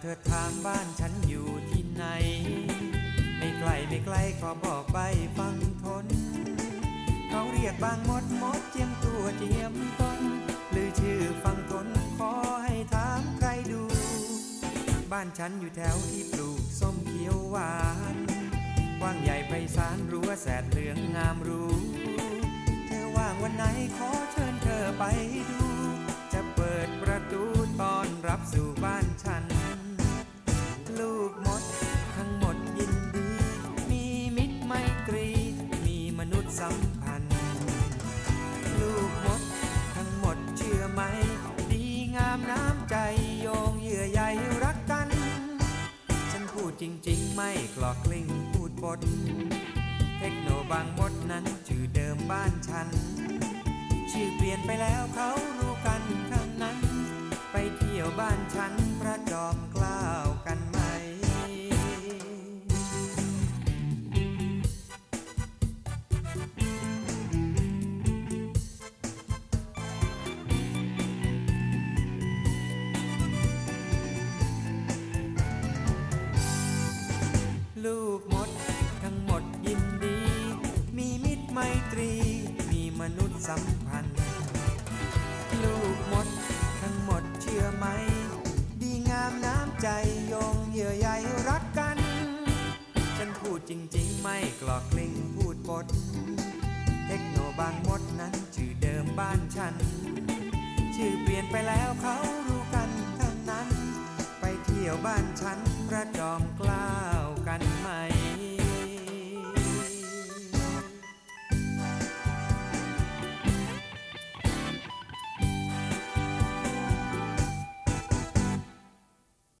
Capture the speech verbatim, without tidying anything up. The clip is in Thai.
เธอถามบ้านฉันอยู่ที่ไหนไม่ไกลไม่ไกลขอบอกไปฟังทนเขาเรียกบางมดมดเจียมตัวเจียมต้นหรือชื่อฟังทนขอให้ถามใครดูบ้านฉันอยู่แถวที่ปลูกส้มเขียวหวานกว้างใหญ่ไพศาลรั้วแสดเหลืองงามรู้เธอว่างวันไหนขอเชิญเธอไปดูจะเปิดประตูต้อนรับสู่บ้านฉันลูกมดทั้งหมดยินดีมีมิตรไมตรีมีมนุษย์สัมพันธ์ลูกมดทั้งหมดเชื่อไหมดีงามน้ำใจโยงเยื่อใยรักกันฉันพูดจริงๆไม่กลอกกลิ้งพูดปดเทคโนบางมดนั้นชื่อเดิมบ้านฉันชื่อเปลี่ยนไปแล้วเขารู้กันทั้งนั้นไปเที่ยวบ้านฉันพระจอมเกล้ากันไหมลูกมดทั้งหมดยินดีมีมิตรไมตรีมีมนุษย์สัมพันธ์ลูกมดทั้งหมดเชื่อไหมดีงามน้ำใจโยงเยื่อใยรักกันฉันพูดจริงๆไม่กลอกกลิ้งพูดปดเทคโนบางมดนั้นชื่อเดิมบ้านฉันชื่อเปลี่ยนไปแล้วเขารู้กันทั้งนั้นไปเที่ยวบ้านฉันพระจอมเกล้า